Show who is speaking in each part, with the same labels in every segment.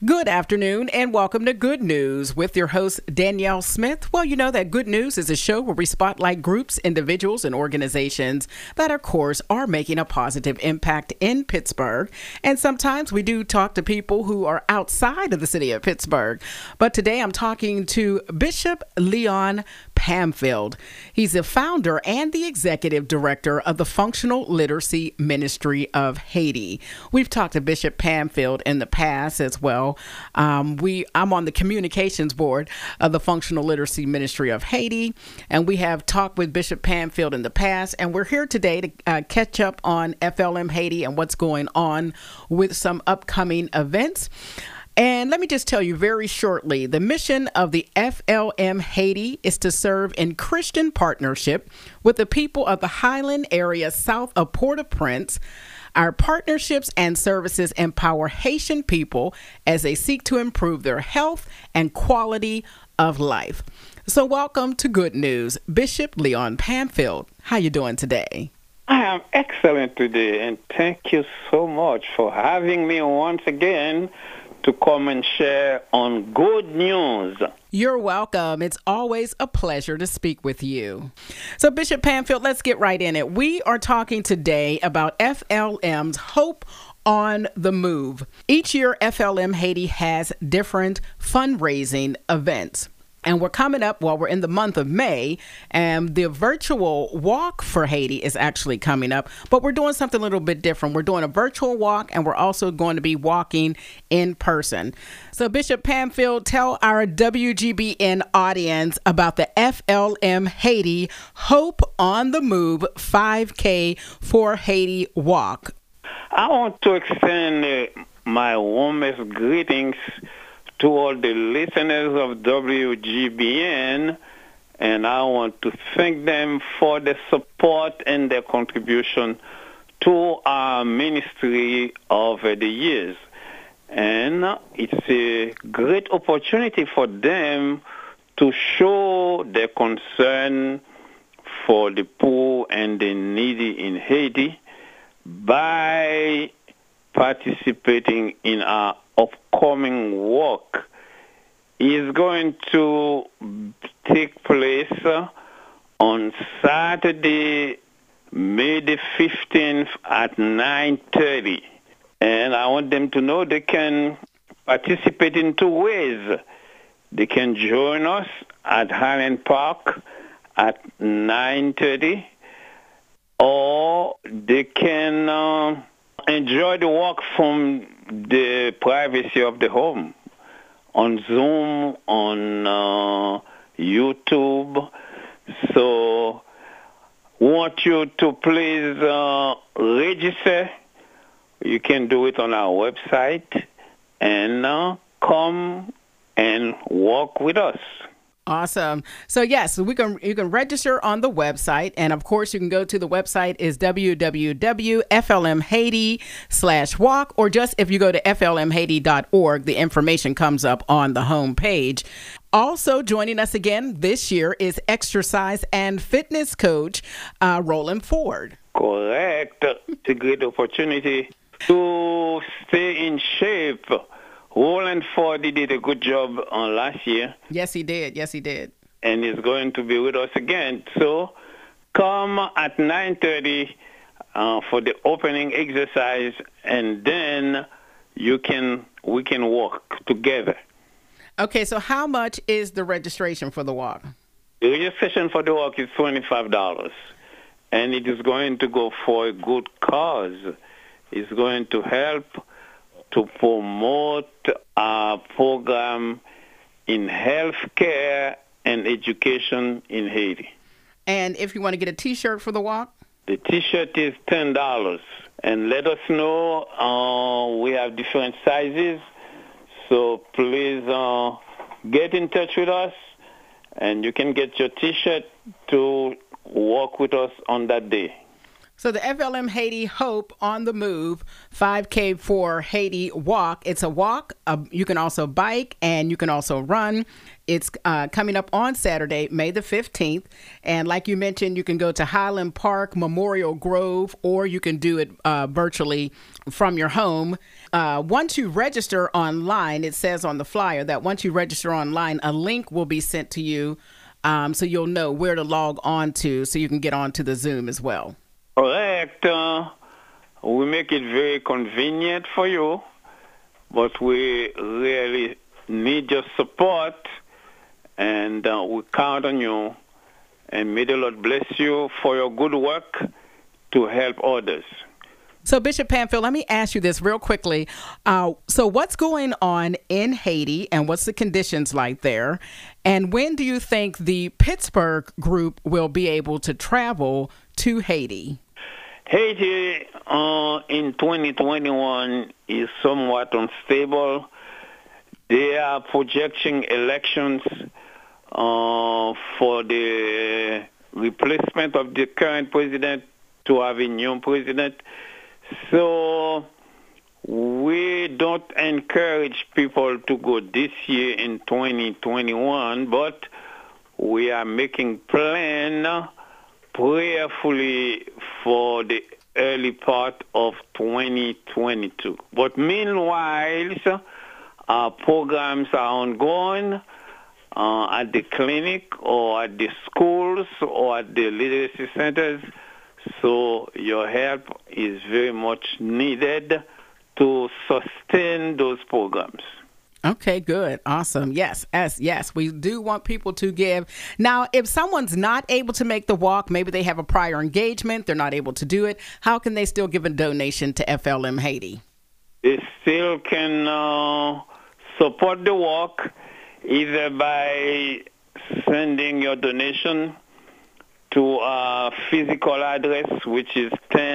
Speaker 1: Good afternoon and welcome to Good News with your host, Danielle Smith. Well, you know that Good News is a show where we spotlight groups, individuals, and organizations that, of course, are making a positive impact in Pittsburgh. And sometimes we do talk to people who are outside of the city of Pittsburgh. But today I'm talking to Bishop Leon Pamfield. He's the founder and the executive director of the Functional Literacy Ministry of Haiti. We've talked to Bishop Pamfield in the past as well. I'm on the communications board of the Functional Literacy Ministry of Haiti, and we have talked with Bishop Pamfield in the past, and we're here today to catch up on FLM Haiti and what's going on with some upcoming events. And let me just tell you very shortly, the mission of the FLM Haiti is to serve in Christian partnership with the people of the Highland area south of Port-au-Prince. Our partnerships and services empower Haitian people as they seek to improve their health and quality of life. So welcome to Good News, Bishop Leon Pamfield. How you doing today?
Speaker 2: I am excellent today, and thank you so much for having me once again to come and share on Good News.
Speaker 1: You're welcome. It's always a pleasure to speak with you. So, Bishop Pamfield, let's get right in it. We are talking today about FLM's Hope on the Move. Each year, FLM Haiti has different fundraising events. And we're coming up, we're in the month of May, and the virtual walk for Haiti is actually coming up. But we're doing something a little bit different. We're doing a virtual walk, and we're also going to be walking in person. So, Bishop Pamfield, tell our WGBN audience about the FLM Haiti Hope on the Move 5K for Haiti walk.
Speaker 2: I want to extend my warmest greetings to all the listeners of WGBN, and I want to thank them for the support and their contribution to our ministry over the years. And it's a great opportunity for them to show their concern for the poor and the needy in Haiti by participating in our upcoming walk. Is going to take place on Saturday, May the 15th at 9:30. And I want them to know they can participate in two ways. They can join us at Highland Park at 9:30, or they can enjoy the walk from the privacy of the home, on Zoom, on YouTube. So want you to please register. You can do it on our website and come and walk with us.
Speaker 1: Awesome. So yes, you can register on the website, and of course you can go to the website is www.flmhaiti.com/walk, or just if you go to flmhaiti.org, the information comes up on the home page. Also joining us again this year is exercise and fitness coach Roland Ford.
Speaker 2: Correct. It's a great opportunity to stay in shape. Roland Ford did a good job last year.
Speaker 1: Yes, he did. Yes, he did.
Speaker 2: And he's going to be with us again. So come at 9:30 for the opening exercise, and then we can walk together.
Speaker 1: Okay, so how much is the registration for the walk?
Speaker 2: The registration for the walk is $25, and it is going to go for a good cause. It's going to help to promote our program in healthcare and education in Haiti.
Speaker 1: And if you want to get a T-shirt for the walk?
Speaker 2: The T-shirt is $10. And let us know. We have different sizes. So please get in touch with us, and you can get your T-shirt to walk with us on that day.
Speaker 1: So the FLM Haiti Hope on the Move 5K for Haiti Walk. It's a walk. You can also bike and you can also run. It's coming up on Saturday, May the 15th. And like you mentioned, you can go to Highland Park, Memorial Grove, or you can do it virtually from your home. Once you register online, it says on the flyer that once you register online, a link will be sent to you so you'll know where to log on to so you can get on to the Zoom as well.
Speaker 2: Correct. We make it very convenient for you, but we really need your support, and we count on you. And may the Lord bless you for your good work to help others.
Speaker 1: So, Bishop Pamfield, let me ask you this real quickly. So what's going on in Haiti and what's the conditions like there? And when do you think the Pittsburgh group will be able to travel to Haiti?
Speaker 2: Haiti in 2021 is somewhat unstable. They are projecting elections for the replacement of the current president to have a new president. So we don't encourage people to go this year in 2021, but we are making plans prayerfully for the early part of 2022. But meanwhile, our programs are ongoing at the clinic or at the schools or at the literacy centers. So your help is very much needed to sustain those programs.
Speaker 1: Okay, good. Awesome. Yes, we do want people to give. Now, if someone's not able to make the walk, maybe they have a prior engagement, they're not able to do it, how can they still give a donation to FLM Haiti?
Speaker 2: They still can support the walk either by sending your donation to our physical address, which is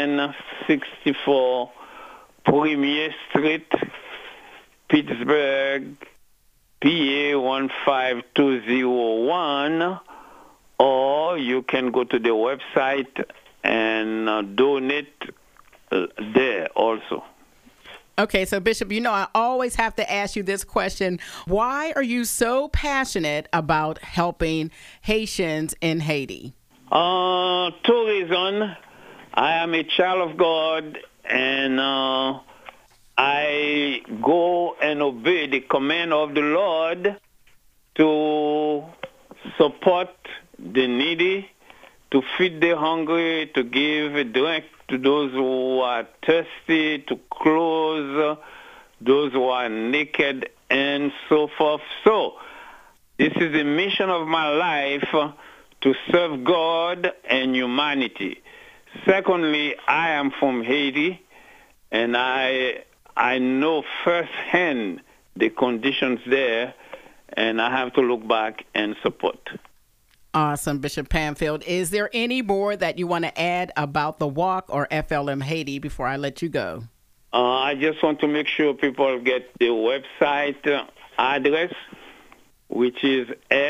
Speaker 2: 1064 Premier Street, Pittsburgh, PA 15201, or you can go to the website and donate there also.
Speaker 1: Okay, so Bishop, I always have to ask you this question. Why are you so passionate about helping Haitians in Haiti?
Speaker 2: 2 reasons. I am a child of God, and I go and obey the command of the Lord to support the needy, to feed the hungry, to give a drink to those who are thirsty, to clothe those who are naked, and so forth. So this is the mission of my life, to serve God and humanity. Secondly, I am from Haiti, and I know firsthand the conditions there, and I have to look back and support.
Speaker 1: Awesome, Bishop Pamfield. Is there any more that you want to add about the walk or FLM Haiti before I let you go?
Speaker 2: I just want to make sure people get the website address, which is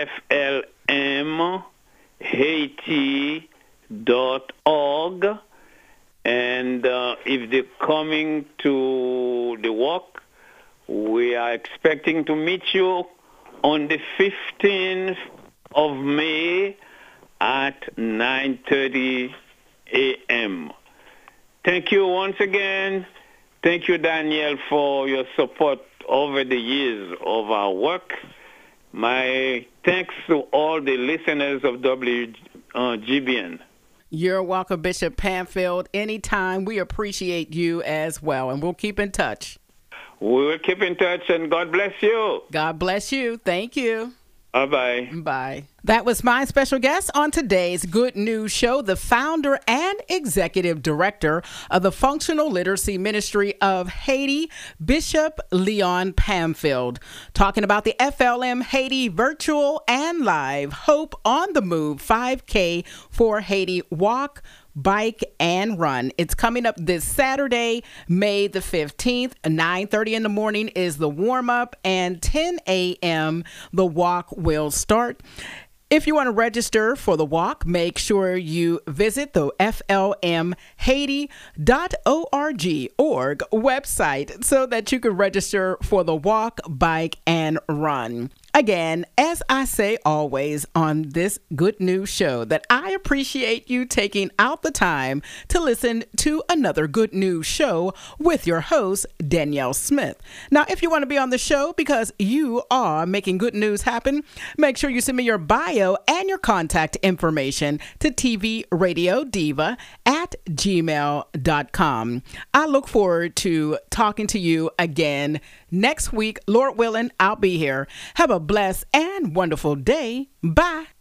Speaker 2: FLMHaiti.org. And if they're coming to the walk, we are expecting to meet you on the 15th of May at 9:30 a.m. Thank you once again. Thank you, Daniel, for your support over the years of our work. My thanks to all the listeners of WGBN.
Speaker 1: You're welcome, Bishop Pamfield. Anytime. We appreciate you as well, and we'll keep in touch.
Speaker 2: We will keep in touch, and God bless you.
Speaker 1: God bless you. Thank you.
Speaker 2: Bye-bye.
Speaker 1: Bye. That was my special guest on today's Good News Show, the founder and executive director of the Functional Literacy Ministry of Haiti, Bishop Leon Pamfield, talking about the FLM Haiti virtual and live Hope on the Move 5K for Haiti walk, bike, and run. It's coming up this Saturday, May the 15th. 9:30 in the morning is the warm-up, and 10 a.m. the walk will start. If you want to register for the walk, make sure you visit the flmhaiti.org website so that you can register for the walk, bike, and run. Again, as I say always on this Good News show, that I appreciate you taking out the time to listen to another Good News show with your host, Danielle Smith. Now, if you want to be on the show because you are making good news happen, make sure you send me your bio and your contact information to tvradiodiva@gmail.com. I look forward to talking to you again next week. Lord willing, I'll be here. Have a blessed and wonderful day. Bye.